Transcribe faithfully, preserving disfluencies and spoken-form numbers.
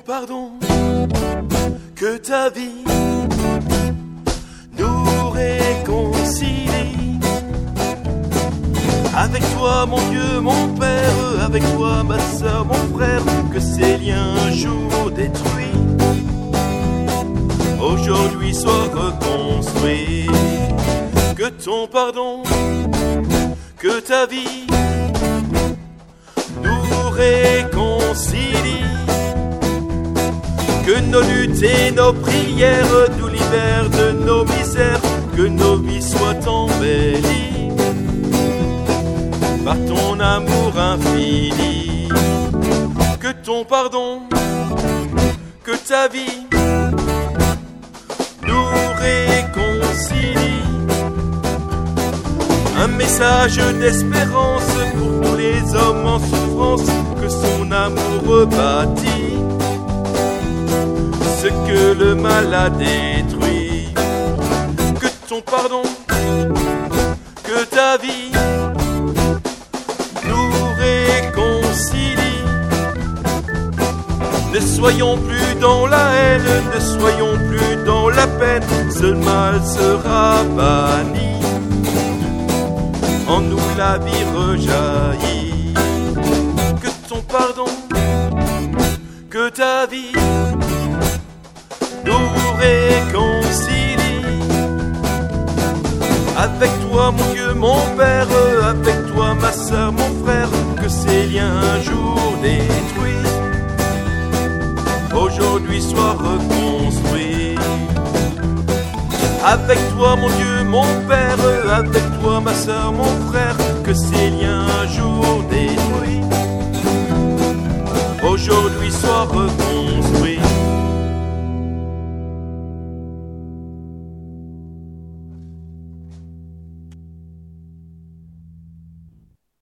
pardon, que ta vie nous réconcilie. Avec toi mon Dieu, mon Père, avec toi ma soeur, mon frère, que ces liens un jour détruits aujourd'hui soient reconstruits. Que ton pardon, que ta vie nous réconcilie. Que nos luttes et nos prières nous libèrent de nos misères, que nos vies soient embellies par ton amour infini. Que ton pardon, que ta vie nous réconcilie. Un message d'espérance pour tous les hommes en souffrance, que son amour bâtit ce que le mal a détruit. Que ton pardon, que ta vie nous réconcilie. Ne soyons plus dans la haine, ne soyons plus dans la peine, ce mal sera banni, en nous la vie rejaillit. Que ton pardon, que ta vie nous réconcilie. Avec toi mon Dieu, mon Père, avec toi ma soeur, mon frère, que ces liens un jour détruits aujourd'hui soient reconstruits. Avec toi mon Dieu, mon Père, avec toi ma soeur, mon frère, que ces liens un jour détruits aujourd'hui soient reconstruits.